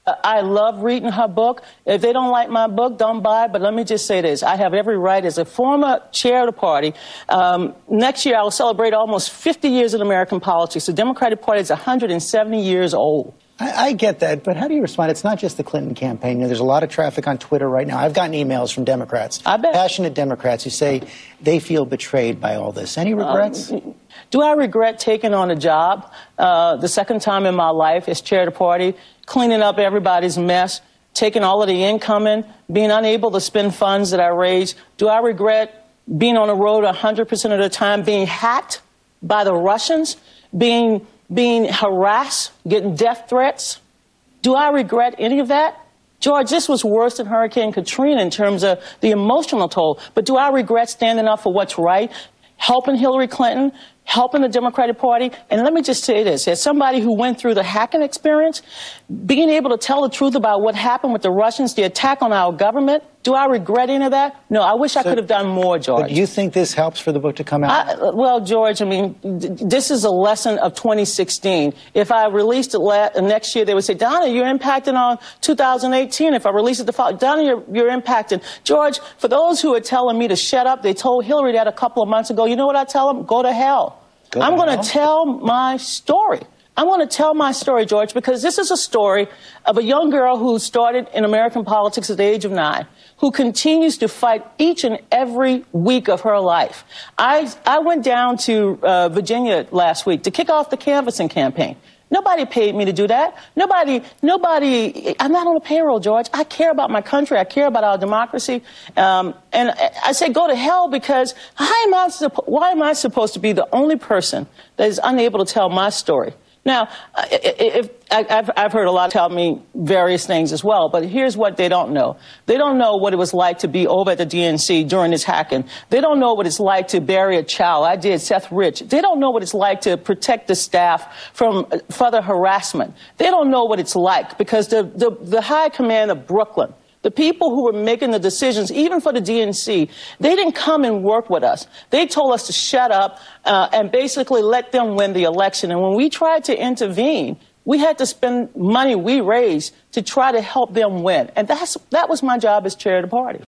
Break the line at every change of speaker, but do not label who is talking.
I love reading her book. If they don't like my book, don't buy it. But let me just say this. I have every right as a former chair of the party. Next year, I will celebrate almost 50 years in American politics. The Democratic Party is 170 years old.
I get that, but how do you respond? It's not just the Clinton campaign. You know, there's a lot of traffic on Twitter right now. I've gotten emails from Democrats, passionate Democrats, who say they feel betrayed by all this. Any regrets?
Do I regret taking on a job the second time in my life as chair of the party, cleaning up everybody's mess, taking all of the income in, being unable to spend funds that I raised? Do I regret being on the road 100% of the time, being hacked by the Russians, being harassed, getting death threats? Do I regret any of that? George, this was worse than Hurricane Katrina in terms of the emotional toll. But do I regret standing up for what's right, helping Hillary Clinton, helping the Democratic Party? And let me just say this. As somebody who went through the hacking experience, being able to tell the truth about what happened with the Russians, the attack on our government, do I regret any of that? No, I wish I could have done more, George.
But do you think this helps for the book to come out?
Well, George, I mean, this is a lesson of 2016. If I released it next year, they would say, Donna, you're impacting on 2018. If I release it the following, Donna, you're impacting. George, for those who are telling me to shut up, they told Hillary that a couple of months ago. You know what I tell them? Go to hell. I'm going to tell my story. I'm going to tell my story, George, because this is a story of a young girl who started in American politics at the age of 9, who continues to fight each and every week of her life. I went down to Virginia last week to kick off the canvassing campaign. Nobody paid me to do that. Nobody, I'm not on a payroll, George. I care about my country. I care about our democracy. And I say go to hell because why am I supposed to be the only person that is unable to tell my story? Now, I've heard a lot tell me various things as well, but here's what they don't know. They don't know what it was like to be over at the DNC during this hacking. They don't know what it's like to bury a child. I did, Seth Rich. They don't know what it's like to protect the staff from further harassment. They don't know what it's like because the high command of Brooklyn, the people who were making the decisions, even for the DNC, they didn't come and work with us. They told us to shut up and basically let them win the election. And when we tried to intervene, we had to spend money we raised to try to help them win. And that was my job as chair of the party.